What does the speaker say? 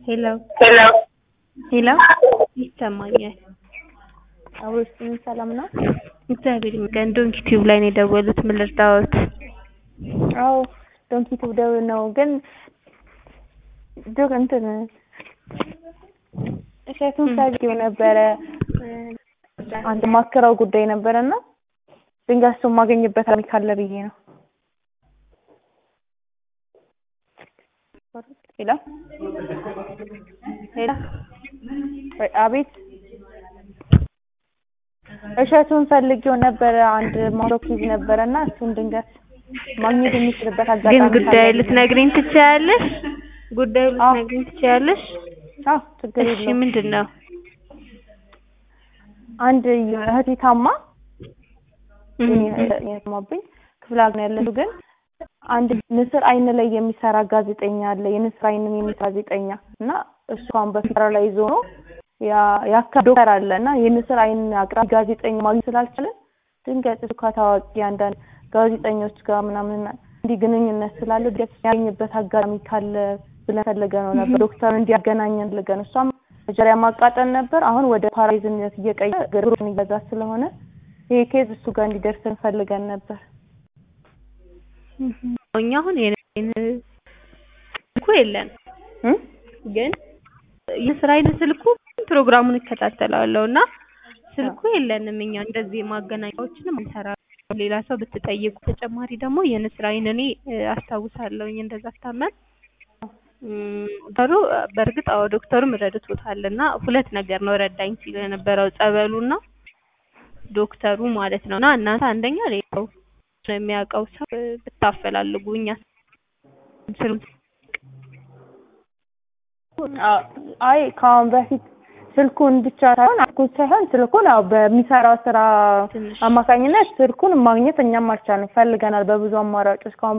ሄሎ ሄሎ ይሰማኛል። አውስ ሰላም ነው? እግዚአብሔር ይመስገን። ዶንኪ ቲዩብ ላይ ነው የደወሉት። ምን ልርዳዎት? አዎ ዶንኪ ቲዩብ ደውል ነው ግን እንትን እሸቱን ሳይው ነበረ አንድ ማከራው ጉዳይ ነበርና ድንጋይ እሱን ማገኝበት ካለ ብዬ ነው። ሄሎ ሄሎ አቤት እሸቱን ፈልጌው ነበር አንድ ማሮኪዝ ነበርና እሱን ድንጋይ ማግኘት የሚችልበት አጋጣሚ ግን ጉዳይ ልትነግሪኝ ትችያለሽ? ጉዳዩ ልትነግሪኝ ትችያለሽ? አዎ ችግር የለውም። እሺ ምንድነው? አንድ እህቴ ታማ የታማብኝ ክፍለ ሀገር ያለችው ግን አንድ ንስር አይን ላይ የሚሰራ ጋዜጠኛ አለ። የንስር አይንን የሚሰራ ጋዜጠኛ እና እሷን በስራ ላይ ይዞ ነው ዶክተር አለና የንስር አይን አቅራቢ ጋዜጠኛ ማግኘት ስላልቻለ ድንገት እሱ ከታዋቂ አንዳንድ ጋዜጠኞች ጋር ምናምን እንዲህ ግንኙነት ስላለ ያገኝበት አጋጣሚ ካለ ብለን ፈልገን ነው ነበር ዶክተር እንዲያገናኘን ፈልገን እሷም መጀመሪያ ማቃጠል ነበር። አሁን ወደ ፓራላይዝነት እየቀየረ ግሩን ይያዛ ስለሆነ ይሄ ኬዝ እሱ ጋር እንዲደርስ ፈልገን ነበር። እኛ አሁን ስልኩ የለን ግን የስራ አይነት ስልኩ ፕሮግራሙን እከታተላለሁና ስልኩ የለንም። እኛ እንደዚህ ማገናኛዎችንም አንሰራ። ሌላ ሰው ብትጠይቁ ተጨማሪ ደግሞ የንስር አይን እኔ አስታውሳለሁኝ እንደዛ ታመን በርግጥ አዎ ዶክተሩም ረድቶታልና ሁለት ነገር ነው ረዳኝ ሲል የነበረው ጸበሉና ዶክተሩ ማለት ነውና እናንተ አንደኛ ሌላው የሚያውቀው ሰው ብታፈላልጉኛ አይ ካሁን በፊት ስልኩን ብቻ ሳይሆን ስልኩን አው በሚሰራው ስራ አማካኝነት ስልኩን ማግኘት እኛም አልቻልንም ፈልገናል በብዙ አማራጮች